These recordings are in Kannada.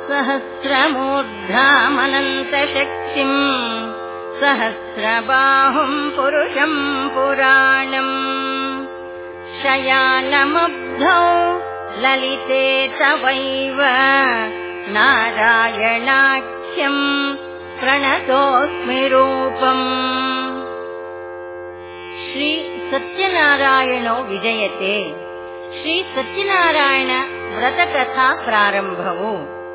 ಸಹಸ್ರಮೂರ್ಧಾಮನಂತಶಕ್ತಿಂ ಸಹಸ್ರಬಾಹುಂ ಪುರುಷಂ ಪುರಾಣಂ ಶಯಾನಮುಗ್ಧೌ ಲಲಿತೆ ತವೈವ ನಾರಾಯಣಾಖ್ಯಂ ಪ್ರಣತೋಸ್ಮಿ ರೂಪಂ. ಶ್ರೀ ಸತ್ಯನಾರಾಯಣೋ ವಿಜಯತೆ. ಶ್ರೀ ಸತ್ಯನಾರಾಯಣ ವ್ರತಕಥಾ ಪ್ರಾರಂಭವು.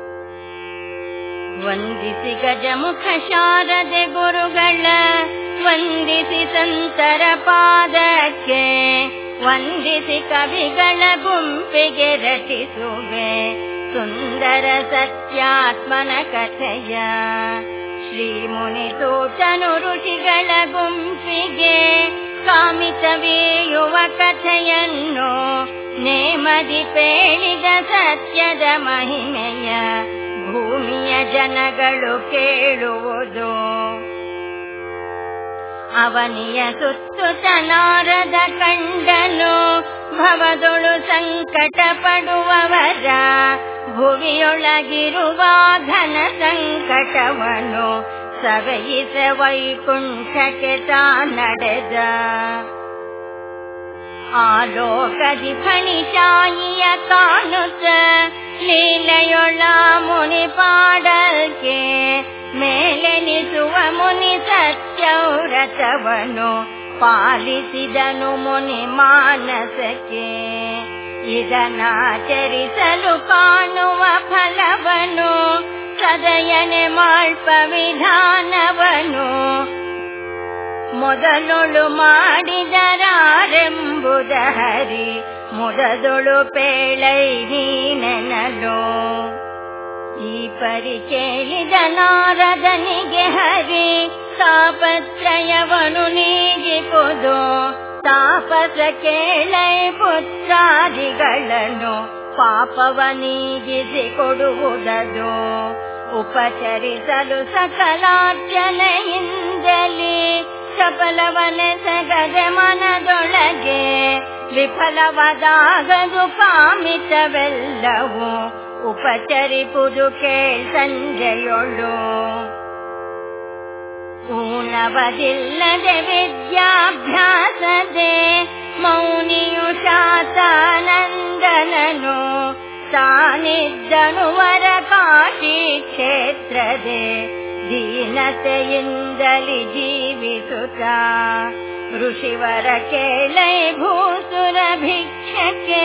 ವಂದಿಸಿ ಗಜಮುಖ ಶಾರದೆ ಗುರುಗಳ, ವಂದಿಸಿ ಸಂತರ ಪಾದಕ್ಕೆ, ವಂದಿಸಿ ಕವಿಗಳ ಗುಂಪಿಗೆ ರಚಿಸುವೆ ಸುಂದರ ಸತ್ಯಾತ್ಮನ ಕಥೆಯ. ಶ್ರೀ ಮುನಿಸೂತನು ಋಷಿಗಳ ಗುಂಪಿಗೆ ಕಾಮಿತವೀಯುವ ಕಥೆಯನ್ನು ನೇಮದಿ ಪೇಳಿದ ಸತ್ಯದ ಮಹಿಮೆಯ ಭೂಮಿಯ ಜನಗಳು ಕೇಳುವುದು. ಅವನಿಯ ಸುತ್ತುತ ನಾರದ ಕಂಡನು ಭವದೊಳು ಸಂಕಟ ಪಡುವವರ, ಭುವಿಯೊಳಗಿರುವ ಘನ ಸಂಕಟವನು ಸವೆಯಿಸ ವೈಕುಂಠಕ್ಕೆ ತಾ ನಡೆದ. ಆಲೋಕದಿ ಫಣಿಶಾಯಿಯ ಕಾಣುತ್ತ ಲೀಲೆಯೊಳ ಮುನಿ ಪಾಡಲ್ಕೆ, ಮೇಲೆನಿಸುವ ಮುನಿ ಸತ್ಯವ್ರತವನು ಪಾಲಿಸಿದನು ಮುನಿ ಮಾನಸಕ್ಕೆ. ಇದನ್ನಾಚರಿಸಲು ಕಾಣುವ ಫಲವನು ಸದಯನೆ ಮಾಳ್ಪ ವಿಧಾನವನು ಮೊದಲೊಳು ಮಾಡಿದರಾರೆಂಬುದ ಹರಿ ಮುದದೊಳು ಪೇಳೈ ನೀನೆನಲು. ಈ ಪರಿ ಕೇಳಿದ ನಾರದನಿಗೆ ಹರಿ ತಾಪತ್ರಯವನು ನೀಗಿಪುದು. ತಾಪಸ ಕೇಳೈ ಪುತ್ರಾದಿಗಳನ್ನು ಪಾಪವ ನೀಗಿಸಿ ಕೊಡುವುದದು. ಉಪಚರಿಸಲು ಸಕಲಾರ್ಚನೆಯಿಂದಲೇ ಸಫಲವನೆಸಗದೆ ಮನದೊಳಗೆ, ವಿಫಲವಾದಾಗದು ಕಾಮಿತವೆಲ್ಲವೂ ಉಪಚರಿಪುದು ಕೇಳ್ ಸಂಜೆಯೊಳು. ಊನವದಿಲ್ಲದೆ ವಿದ್ಯಾಭ್ಯಾಸದೆ ಮೌನಿಯು ಶಾತಾನಂದನನು, ತಾನಿದ್ದನು ವರ ಕಾಶಿ ಕ್ಷೇತ್ರದೆ ದೀನತೆಯಿಂದಲಿ ಜೀವಿಸುತ್ತ. ಋಷಿವರ ಕೇಳೈ ಭೂಸುರ ಭಿಕ್ಷಕ್ಕೆ,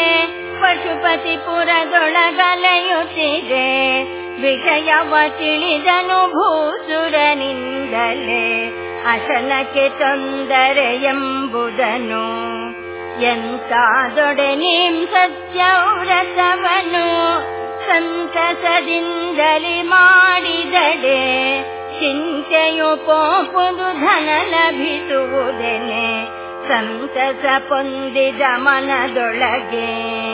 ಪಶುಪತಿಪುರದೊಳಗಲೆಯುತ್ತಿದೆ ವಿಷಯವ ತಿಳಿದನು ಭೂಸುರನಿಂದಲೇ ಅಶನಕ್ಕೆ ತೊಂದರೆ ಎಂಬುದನು. ಎಂತಾದೊಡೆ ನೀಂ ಸತ್ಯವ್ರತವನು ಸಂತಸದಿಂದಲಿ ಮಾಡಿದಡೆ, ಚಿಂತೆಯು ಪೋಪುದು ಧನ ಲಭಿಸುವುದೇನೆ ಸಂತಸ ಪೊಂದಿದ ಮನದೊಳಗೆ.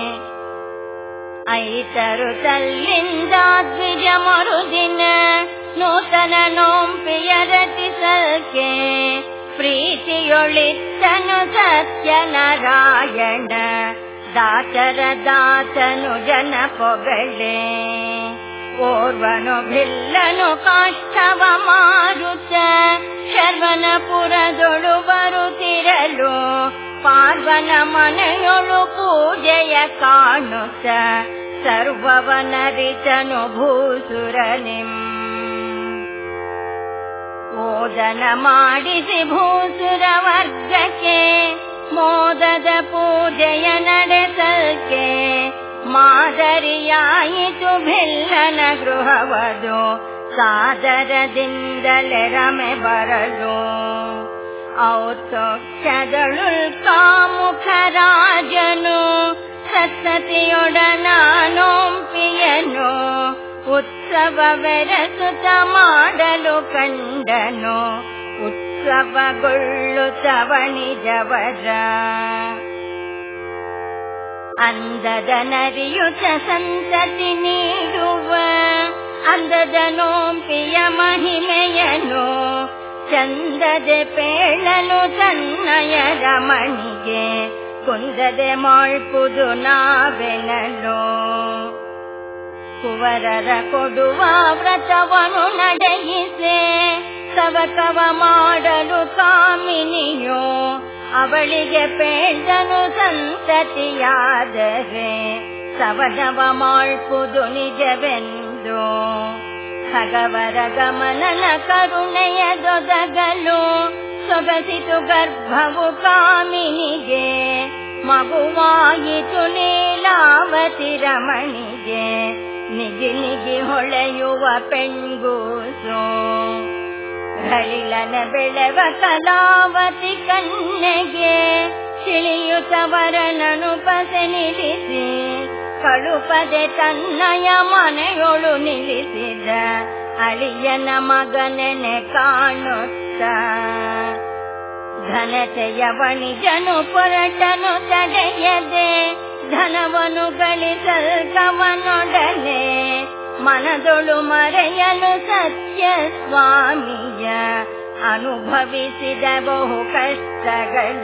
ಐತರು ತಲ್ಲಿಂದ ದ್ವಿಜ ಮರುದಿನ ನೂತನ ನೋಂಪಿಯ ರಚಿಸಲ್ಕೆ, ಪ್ರೀತಿಯೊಳಿತ್ತನು ಸತ್ಯನಾರಾಯಣ ದಾಸರ ದಾಸನು ಜನ ಪೊಗಳೆ. ಓರ್ವನು ಭಿಲ್ಲನು ಕಾಷ್ಠವ ಮಾರುತ್ತ ಶರ್ವನಪುರದೊಳು ಬರುತ್ತಿರಲು, ಪಾರ್ವನ ಮನೆಯೊಳು ಪೂಜೆಯ ಕಾಣುತ್ತ ಸರ್ವವನರಿತನು ಭೂಸುರನಿಂ. ಓದನ ಮಾಡಿಸಿ ಭೂಸುರ ವರ್ಗಕ್ಕೆ ಮೋದದ ಪೂಜೆಯ ನಡೆಸಲ್ಕೆ, ಮಾದರಿಯಾಯಿತು ಭಿಲ್ಲನ ಗೃಹವದು ಸಾದರದಿಂದಲೇ ರಮೆ ಬರಲು. ಔತೋಕ್ಷದಳು ಕಾಮುಖ ರಾಜನು ಸತ್ತತಿಯೊಡನಾನೋಂಪಿಯನು, ಉತ್ಸವವೆರಸುತ್ತ ಮಾಡಲು ಕಂಡನು ಉತ್ಸವಗೊಳ್ಳುತ್ತ ವಣಿಜವರ. ಅಂದದ ನರಿಯುತ ಸಂತತಿ ನೀಡುವ ಅಂದದ ನೋಂಪಿಯ ಮಹಿಮೆಯನು, ಚಂದದೆ ಪೇಳಲು ತನ್ನಯ ರಮಣಿಗೆ ಕುಂದದೆ ಮಾಳ್ಪುದು ನಾವೆನಲು. ಕುವರರ ಕೊಡುವ ವ್ರತವನು ನಡೆಯಿಸೆ ತವಕವ ಮಾಡಲು ಕಾಮಿನಿಯೋ ಅವಳಿಗೆ ಪೇಳ್ದನು ಸಂತತಿಯಾದರೆ ಸವನವ ಮಾಡ್ಪುದು ನಿಜವೆಂದು ಖಗವರ ಗಮನನ ಕರುಣೆಯ ದೊದಗಲು ಸೊಗಸಿತು ಗರ್ಭವು ಕಾಮಿನಿಗೆ ಮಗುವಾಯಿತು ಲೀಲಾವತಿ ರಮಣಿಗೆ ನಿಗಿ ನಿಗಿ ಹೊಳೆಯುವ ಪೆಣ್ಗೂಸು ಘಳಿಲನ ಬೆಳೆವ ಕಲಾವತಿ ಕನ್ನೆಗೆ ತಿಳಿಯುತ್ತವರನನು ಪಸೆ ನಿಲ್ಲಿಸಿ ಕಳುಪದೆ ತನ್ನಯ ಮನೆಯೊಳು ನಿಲ್ಲಿಸಿದ ಅಳಿಯನ ಮಗನೆನೆ ಕಾಣುತ್ತ ಘನತೆಯ ವಣಿಜನು ಪೊರಟನು ತಡೆಯದೆ ಧನವನು ಗಳಿಸಲ್ಕವನೊಡನೆ ಮನದೊಳು ಮರೆಯಲು ಸತ್ಯ ಸ್ವಾಮಿಯ ಅನುಭವಿಸಿದ ಬಹು ಕಷ್ಟಗಳ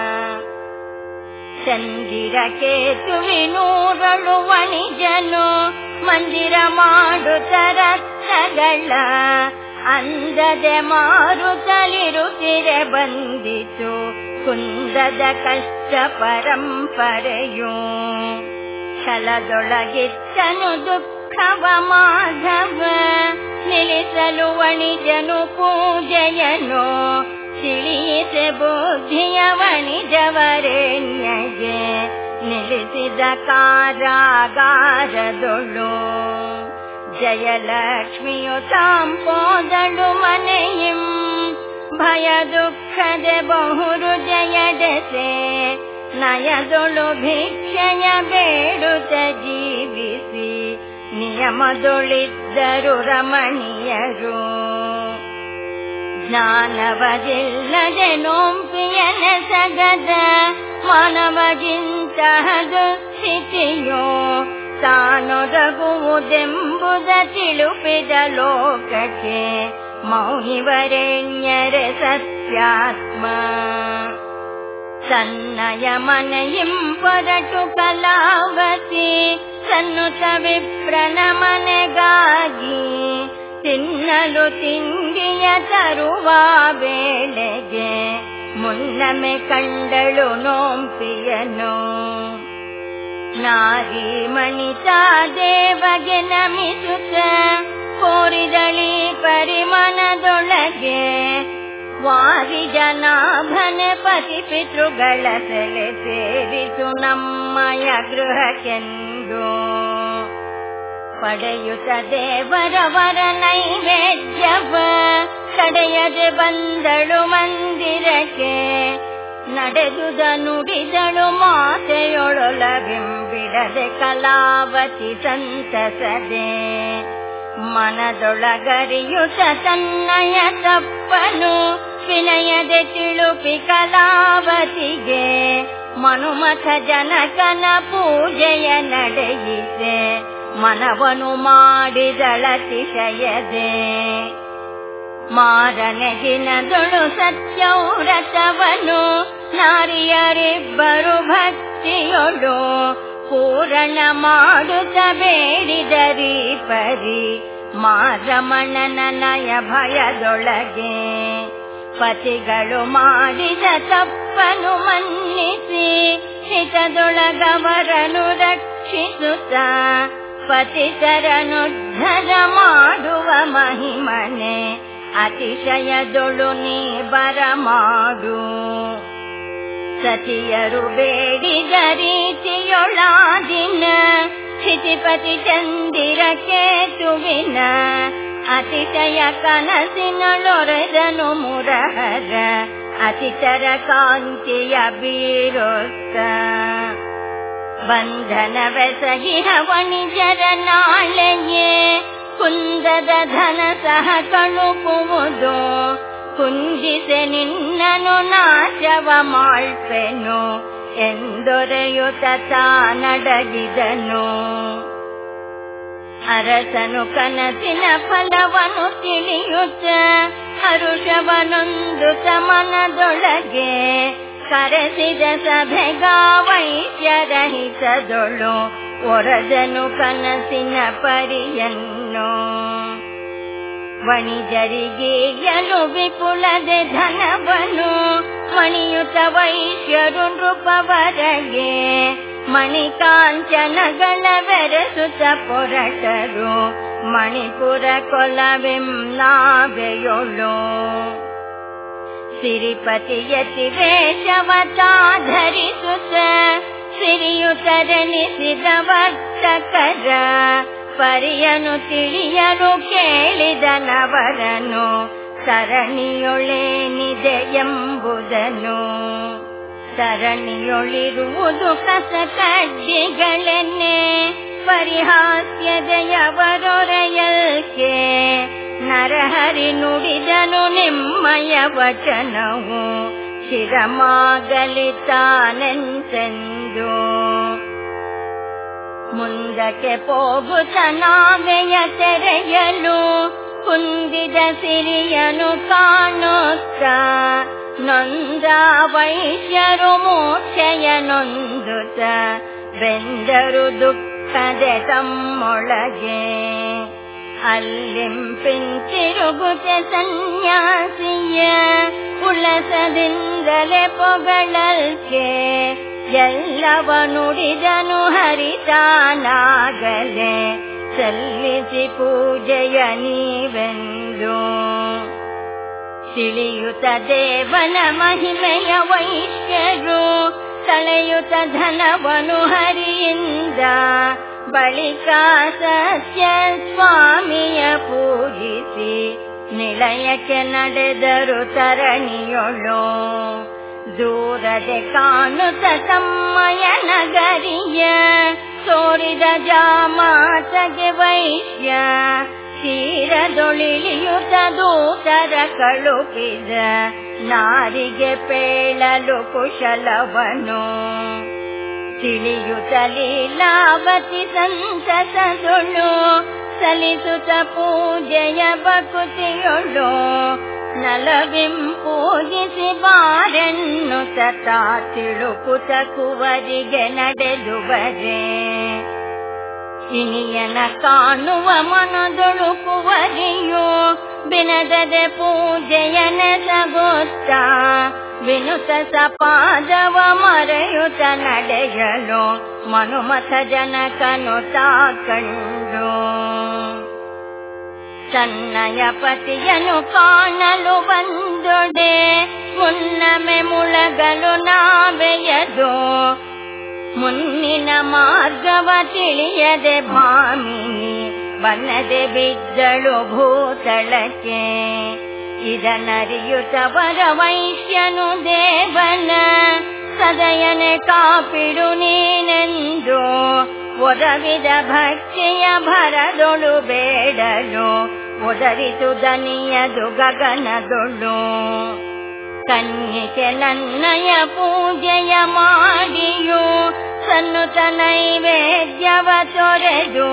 ಚಂದಿರ ಕೇತುವಿನೂರಳು ವಣಿಜನು ಮಂದಿರ ಮಾಡುತ್ತ ರತ್ನಗಳ ಅಂದದೆ ಮಾರುತ್ತಲಿರುತ್ತಿರೆ ಬಂದಿತು ಕುಂದದ ಕಷ್ಟ ಪರಂಪರೆಯು ಛಲದೊಳಗಿತ್ತನು ದುಃಖವ ಮಾಧವ ನಿಲ್ಲಿಸಲು ವಣಿಜನು ಪೂಜೆಯನು ತಿಳಿಯಿಸೆ ಬುದ್ಧಿಯ ವಣಿಜವರೇಣ್ಯಗೆ ನಿಲ್ಲಿಸಿದ ಕಾರಾಗಾರದೊಳು ಜಯಲಕ್ಷ್ಮಿಯು ತಾಂಪೋದಳು ಮನೆಯಿಂ ಭಯ ದುಃಖದೆ ಬಹುರು ಜಯಡೆಸೆ ನಯದೊಳು ಭಿಕ್ಷೆಯ ಬೇಡುತ್ತ ಜೀವಿಸಿ ನಿಯಮದೊಳಿದ್ದರು ರಮಣೀಯರು ಜ್ಞಾನವದಿಲ್ಲದೆ ನೋಂಪಿಯನ ಸಗದ ಮಾನವಗಿಂತಹದು ಸ್ಥಿತಿಯೋ ತಾನೊದಗುವುದೆಂಬುದ ತಿಳುಪಿದ ಲೋಕಕ್ಕೆ ಮೌನಿವರೆಣ್ಯರೆ ಸತ್ಯಾತ್ಮ ತನ್ನಯ ಮನೆಯಿಂ ಪೊರಟು ಕಲಾವತಿ ಸನ್ನುತ ವಿಪ್ರನ ಮನೆಗಾಗಿ ತಿನ್ನಲು ತಿಂಡಿಯ ತರುವ ವೇಳೆಗೆ ಮುನ್ನಮೆ ಕಂಡಳು ನೋಂಪಿಯನು ನಾರಿ ಮಣಿತಾ ದೇವಗೆ ನಮಿಸುತ್ತ ಕೋರಿದಳಿ ಪರಿಮನದೊಳಗೆ ವಾರಿ ಜನಾಭನ ಪತಿ ಪಿತೃಗಳ ಸೆಲೆ ಸೇರಿಸು ನಮ್ಮಯ ಗೃಹಕ್ಕೆಂದು ಪಡೆಯುತ್ತ ದೇವರವರ ನೈವೇದ್ಯವ ತಡೆಯದೆ ಬಂದಳು ಮಂದಿರಕ್ಕೆ ನಡೆದುದ ನುಡಿದಳು ಮಾತೆಯೊಳೊಲವಿಂಬಿಡದೆ ಕಲಾವತಿ ಸಂತಸದೆ ಮನದೊಳಗರಿಯುತ ತನ್ನಯ ತಪ್ಪನು ವಿನಯದೆ ತಿಳುಪಿ ಕಲಾವತಿಗೆ ಮನುಮಥ ಜನಕನ ಪೂಜೆಯ ನಡೆಯಿತೆ ಮನವನು ಮಾಡಿದಳತಿಶಯದೆ ಮಾರನೆ ದಿನದೊಳು ಸತ್ಯವ್ರತವನು ನಾರಿಯರಿಬ್ಬರು ಭಕ್ತಿಯೊಳು ಪೂರಣ ಮಾಡುತ್ತ ಬೇಡಿದರಿ ಪರಿ ಮಾರಮಣನ ನಯ ಭಯದೊಳಗೆ ಪತಿಗಳು ಮಾಡಿದ ತಪ್ಪನು ಮನ್ನಿಸಿ ಹಿತದೊಳಗವರನು ರಕ್ಷಿಸುತ್ತ ಪತಿತರನುದ್ಧರ ಮಾಡುವ ಮಹಿಮನೆ ಅತಿಶಯದೊಳು ನೀ ಬರಮಾಡು ಸತಿಯರು ಬೇಡಿದ ರೀತಿಯೊಳಾದಿನ ಸ್ಥಿತಿಪತಿ ಚಂದಿರ ಕೇತುವಿನ ಅತಿಶಯ ಕನಸಿನೊಳೊರೆದನು ಮುರಹರ ಅತಿತರ ಕಾಂತಿಯ ಬೀರೊತ್ತ ಬಂಧನವೆಸಗಿಹ ವಣಿಜರ ನಾಳೆಯೇ ಕುಂದದ ಧನ ಸಹ ಕಳುಪುವುದು ಕುಂಜಿಸೆ ನಿನ್ನನು ನಾಶವ ಮಾಡ್ಪೆನು ಎಂದೊರೆಯುತ್ತ ತಾನಡಗಿದನು ಅರಸನು ಕನಸಿನ ಫಲವನು ತಿಳಿಯುತ್ತ ಹರುಷವನೊಂದುತ ಮನದೊಳಗೆ ಕರೆಸಿದ ಸಭೆಗ ವೈಶ್ಯರಹಿತದೊಳು ಒರದನು ಕನಸಿನ ಪರಿಯನ್ನು. ವಣಿಜರಿಗೇಯಲು ವಿಪುಲದೆ ಧನವನು ಮಣಿಯುತ ವೈಶ್ಯರು ನೃಪವರಗೆ. ಮಣಿಕಾಂಚನಗಳ ಬೆರೆಸುತ್ತ ಪೊರಟರು ಮಣಿಪುರ ಕೊಲವೆಂ ನಾವೆಯೊಳು. ಸಿರಿಪತಿಯತಿ ವೇಷವತಾಧರಿಸುತ್ತ ಸಿರಿಯುತರೆನಿಸಿದ ವರ್ತಕರ ಪರಿಯನು ತಿಳಿಯಲು ಕೇಳಿದನವರನು ಸರಣಿಯೊಳೇನಿದೆ ಎಂಬುದನು. ಸರಣಿಯೊಳಿರುವುದು ಕಸ ಕಡ್ಡಿಗಳೆನ್ನೆ ಪರಿಹಾಸ್ಯದೆಯವರೊರೆಯಲ್ಕೆ. ನರಹರಿ ನುಡಿದನು ನಿಮ್ಮಯ ವಚನವು ಶಿರಮಾಗಲಿತಾನೆಂತೆಂದು. ಮುಂದಕ್ಕೆ ಹೋಗುತ್ತ ನಾವೆಯ ತೆರೆಯಲು ಕುಂದಿದ ಸಿರಿಯನು ಕಾಣುತ್ತ ನೊಂದ ವೈಶ್ಯರು ಮೂರ್ಛೆಯ ನೊಂದುತ್ತ ಬೆಂದರು ದುಃಖದೆ ತಮ್ಮೊಳಗೆ. ಅಲ್ಲಿಂಪಿಂತಿರುಗುತ್ತೆ ಸನ್ಯಾಸಿಯ ಉಲ್ಲಸದಿಂದಲೇ ಪೊಗಳಲ್ಕೆ. ಎಲ್ಲವ ನುಡಿದನು ಹರಿತಾನಾಗಲೇ ಸಲ್ಲಿಸಿ ಪೂಜೆಯ ನೀವೆಂದು. ತಿಳಿಯುತ್ತ ದೇವನ ಮಹಿಮೆಯ ವೈಶ್ಯರು ತಳೆಯುತ್ತ ಧನವನು ಹರಿಯಿಂದ. ಬಳಿಕ ಸತ್ಯ ಸ್ವಾಮಿಯ ಪೂಜಿಸಿ ನಿಲಯಕ್ಕೆ ನಡೆದರು ತರಣಿಯೊಳು. ದೂರದೆ ಕಾಣುತ್ತ ತಮ್ಮಯ ನಗರಿಯ ತೋರಿದ ಜಾಮಾತಗೆ ವೈಶ್ಯ. ತೀರದೊಳಿಲಿಯುತ ದೂತರ ಕಳುಹಿದ ನಾರಿಗೆ ಪೇಳಲು ಕುಶಲವನು. ತಿಳಿಯುತ್ತ ಲೀಲಾವತಿ ಸಂತಸದೊಳು ಸಲ್ಲಿಸುತ್ತ ಪೂಜೆಯ ಭಕುತಿಯೊಳು. ನಲವಿಂ ಪೂಜಿಸಿ ಬಾರೆನ್ನುತ್ತ ತಿಳುಕುತ ಕುವರಿಗೆ ನಡೆದುವರೆ. ಇನಿಯನ ಕಾಣುವ ಮನದೊಳು ಕುವರಿಯು ಬಿನದದೆ ಪೂಜೆಯನೆಸಗುತ್ತ. ವಿನುತ ಸಪಾದವ ಮರೆಯುತ್ತ ನಡೆಯಲು ಮನುಮಥ ಜನಕನು ತಾ ಕಂಡು. ತನ್ನಯ ಪತಿಯನು ಕಾಣಲು ಬಂದೊಡೆ ಮುನ್ನಮೆ ಮುಳಗಲು ನಾವೆಯದು. ಮುನ್ನಿನ ಮಾರ್ಗವ ತಿಳಿಯದೆ ಭಾಮಿನಿ ಬನ್ನದೆ ಬಿದ್ದಳು ಭೂತಳಕ್ಕೆ. ಇದನರಿಯುತ್ತವರ ವೈಶ್ಯನು ದೇವನ ಸದಯನೆ ಕಾಪಿಡು ನೀನೆಂದು. ಒದವಿದ ಭಕ್ತಿಯ ಭರದೊಳು ಬೇಡಲು ಒದರಿತು ದನಿಯದು ಗಗನದೊಳು. ಕನ್ನಿಕೆ ನನ್ನಯ ಪೂಜೆಯ ಮಾಡಿಯು ಸನ್ನುತ ನೈವೇದ್ಯವ ತೊರೆದು.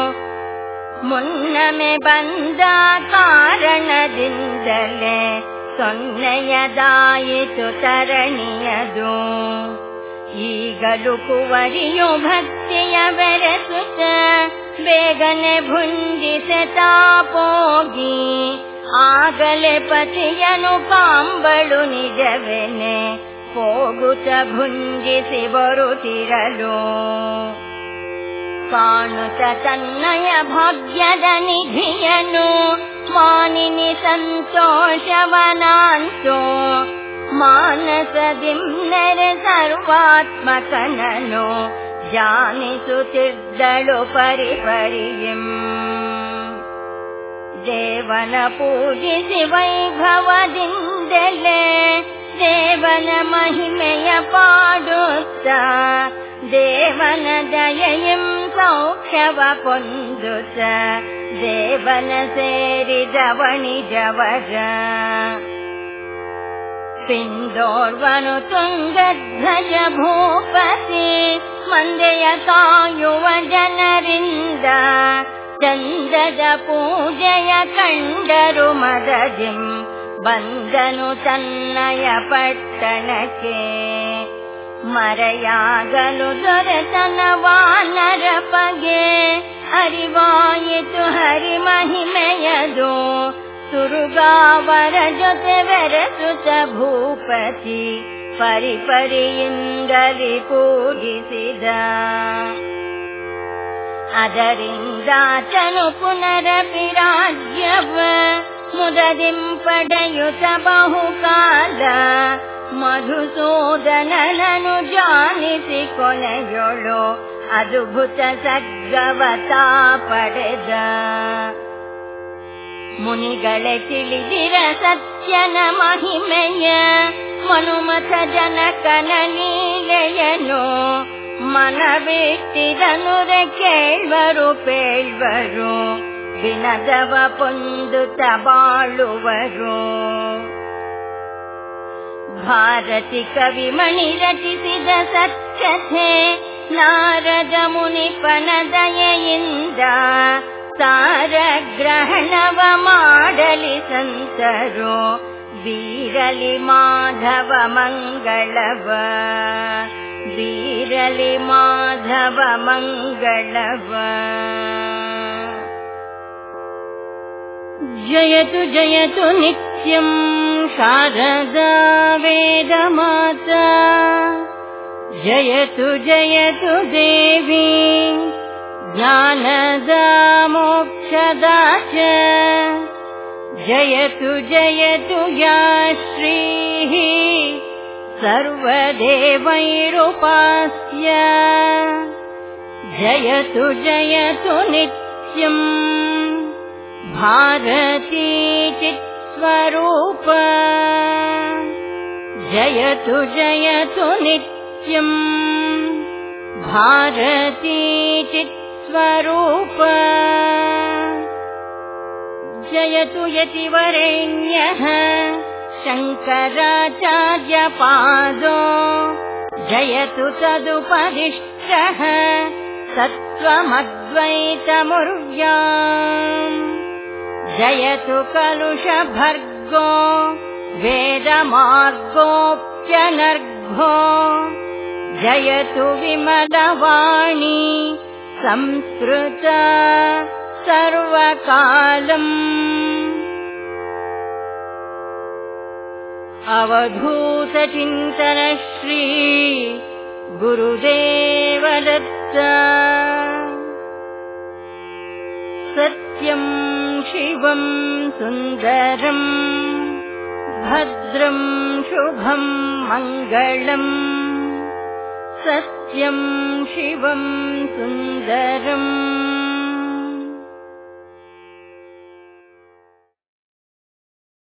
ಮುನ್ನಮೆ ಬಂದ ಕಾರಣದಿಂದಲೇ ಸೊನ್ನೆಯದಾಯಿತು ತರಣಿಯದು. ಈಗಲೂ ಕುವರಿಯು ಭಕ್ತಿಯ ಬೆರೆಸುತ್ತ ಬೇಗನೆ ಭುಂಜಿಸೆ ತಾಪೋಗಿ. ಆಗಲೇ ಪತಿಯನು ಕಾಂಬಳು ನಿಜವೆನೆ ಹೋಗುತ್ತ ಭುಂಜಿಸಿ ಬರುತ್ತಿರಲು. ಕಾಣುತ್ತ ತನ್ನಯ ಭಾಗ್ಯದ ನಿಧಿಯನು ಮಾನಿನಿ ಸಂತೋಷವನಾಂತು. ಮಾನಸದಿಮ್ನೆರೆ ಸರ್ವಾತ್ಮಕನನು ಜಾನಿಸುತ್ತಿದ್ದಳು ಪರಿಪರಿಯಂ. ದೇವನ ಪೂಜಿಸಿ ವೈಭವದಿಂದಲೇ ದೇವನ ಮಹಿಮೆಯ ಪಾಡುತ್ತ. ದೇವನ ದಯೆಯಂ ಸೌಖ್ಯವ ಪೊಂದುತ್ತ ದೇವನ ಸೇರಿದ ವಣಿಜವರ. ಪಿಂದೋರ್ವನು ತುಂಗಧ್ವಜ ಭೂಪತಿ ಮಂದೆಯ ಕಾಯುವ ಜನರಿಂದ. ಚಂದದ ಪೂಜೆಯ ಕಂಡರು ಮದದಿಂ ಬಂದನು ತನ್ನಯ ಪಟ್ಟಣಕ್ಕೆ. ಮರೆಯಾಗಲು ದೊರೆತನ ವಾನರ ಪಗೆ ಅರಿವಾಯಿತು ಹರಿ ಮಹಿಮೆಯದು ಸುರುಗಾವರ ಜೊತೆ ಬೆರೆಸುತ್ತ ಭೂಪತಿ ಪರಿಪರಿಯಿಂದಲಿ ಪೂಜಿಸಿದ. ಅದರಿಂದಾತನು ಪುನರಪಿ ರಾಜ್ಯವ ಮುದದಿಂಪಡೆಯುತ್ತ ಬಹುಕಾಲ ಮಧುಸೂದನನನು ಜಾನಿಸಿ ಕೊನೆಯೊಳು ಅದ್ಭುತ ಸದ್ಗವತಾ ಪಡೆದ. ಮುನಿಗಳೇ ತಿಳಿದಿರ ಸತ್ಯನ ಮಹಿಮೆಯ ಮನುಮಥ ಜನಕನ ಲೀಲೆಯನು ಮನಬಿಟ್ಟಿದನುರೆ ಕೇಳ್ವರು ಪೇಳ್ವರು ವಿನದವ ಪೊಂದುತ ಬಾಳುವರು. ಭಾರತಿ ಕವಿಮಣಿ ರಚಿಸಿದ ಸತ್ಕಥೆ ನಾರದ ಮುನಿಪನ ದಯೆಯಿಂದ ಸಾರ ಗ್ರಹಣವ ಮಾಡಲಿ ಸಂತರು ಬೀರಲಿ ಮಾಧವ ಮಂಗಳವ ಬೀರಲಿ ಮಾಧವ ಮಂಗಳವ. ಜಯತು ಜಯತು ನಿತ್ಯಂ ಶಾರದಾ ವೇದ ಮಾತಾ ಜಯತು ಜಯತು ದೇವಿ ಜ್ಞಾನದ ಮೋಕ್ಷದ ಚ ಜಯತು ಜಯತು ಯಾ ಶ್ರೀ ಸರ್ವದೇವೈರುಪಾಸ್ಯ ಜಯತು ಜಯತು ನಿತ್ಯಂ ಭಾರತೀ ಚಿತ್ಸ್ವರೂಪ ಜಯತು ಜಯತು ನಿತ್ಯಂ ಭಾರತೀ ಚಿತ್ಸ್ವರೂಪ ಜಯತು ಯತಿವರೆಣ್ಯಃ ಶಂಕರಾಚಾರ್ಯ ಪಾದೋ ಜಯತು ತದುಪದಿಷ್ಟಃ ಸತ್ವಮದ್ವೈತಮುರ್ವ್ಯಾಂ ಜಯತು ಕಲುಷಭರ್ಗೋ ವೇದಮಾರ್ಗೋಪ್ಯನರ್ಘೋ ಜಯತು ವಿಮಲವಾಣಿ ಸಂಸ್ಕೃತ ಸರ್ವಕಾಲಂ. ಅವಧೂತ ಚಿಂತನ ಶ್ರೀ ಗುರುದೇವ ದತ್ತ. ಸತ್ಯಂ ಶಿವಂ ಸುಂದರಂ ಭದ್ರಂ ಶುಭಂ ಮಂಗಳಂ ಸತ್ಯಂ ಶಿವಂ ಸುಂದರಂ